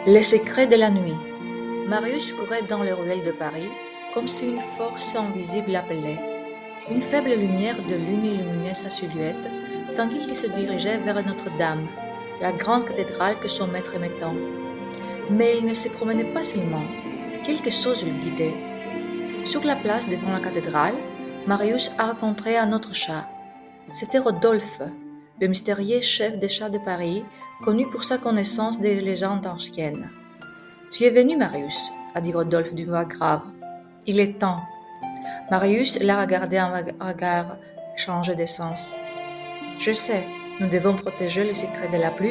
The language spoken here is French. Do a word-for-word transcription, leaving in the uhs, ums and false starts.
Les secrets de la nuit. Marius courait dans les ruelles de Paris comme si une force invisible l'appelait. Une faible lumière de lune illuminait sa silhouette, tandis qu'il se dirigeait vers Notre-Dame, la grande cathédrale que son maître aimait tant. Mais il ne se promenait pas seulement, quelque chose le guidait. Sur la place devant la cathédrale, Marius a rencontré un autre chat. C'était Rodolphe, le mystérieux chef des chats de Paris, connu pour sa connaissance des légendes anciennes. « Tu es venu, Marius, a dit Rodolphe d'une voix grave. Il est temps. » Marius l'a regardé un regard changé de sens. « Je sais, nous devons protéger le secret de la plume. »